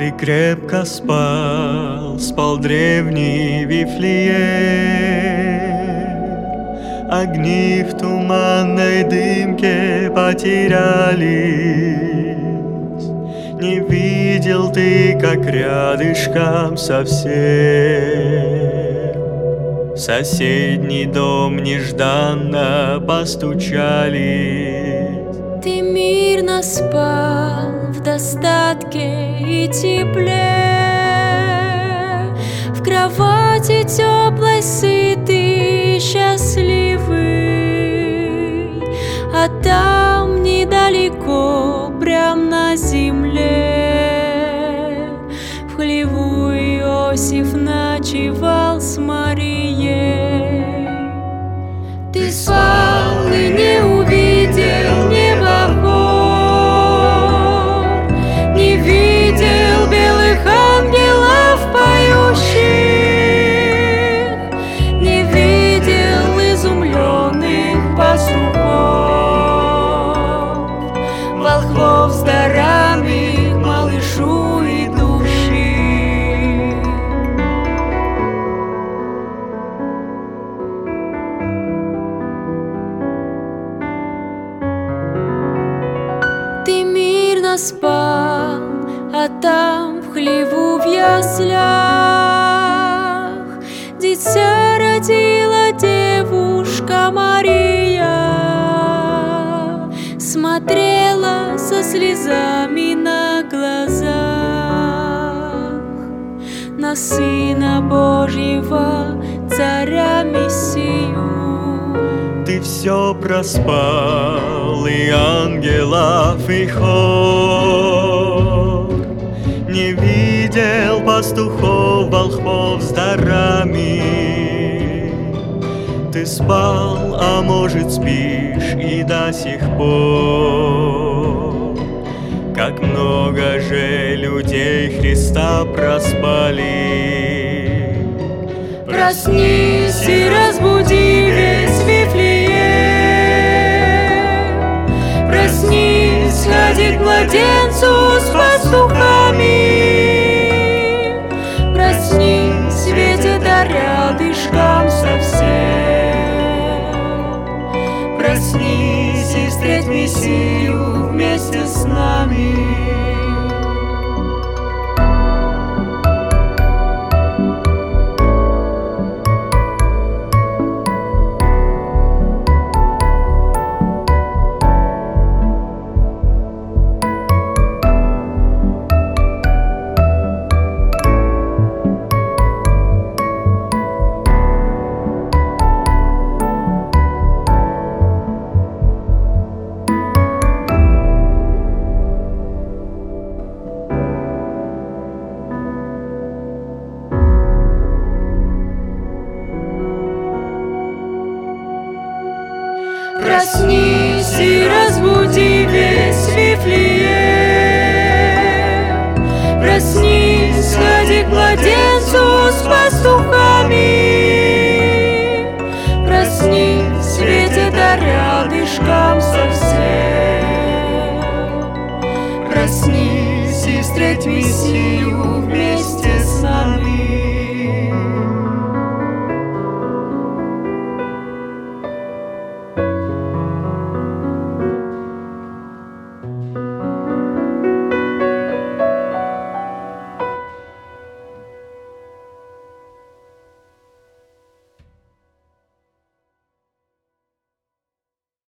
Ты крепко спал, спал древний Вифлеем. Огни в туманной дымке потерялись. Не видел ты, как рядышком совсем в соседний дом нежданно постучались. Ты мирно спал в достатке и тепле, в кровати теплой, сытый, счастливый. А там недалеко, прям на земле, в хлеву Иосиф ночевал с Марией. Ты спал и не увидел небогор, не видел белых ангелов поющих, не видел изумленных пастухов, волхвов с дарами к малышу идущих. Ты мирно спал, а там в хлеву в яслях дитя родила девушка Мария, смотрела со слезами на глазах на Сына Божьего, Царя Мессию. Ты все проспал, и ангелов, и хор, не видел пастухов, волхвов с дарами. Ты спал, а может спишь и до сих пор. Как много же людей Христа проспали. Проснись и разбуди весь Вифлеем, проснись, ходи к младенцу с пастухами, проснись, ведь это рядышком совсем. Проснись и встреть Мессию вместе с нами. Проснись и разбуди весь Вифлеем, проснись, ходи к младенцу с пастухами.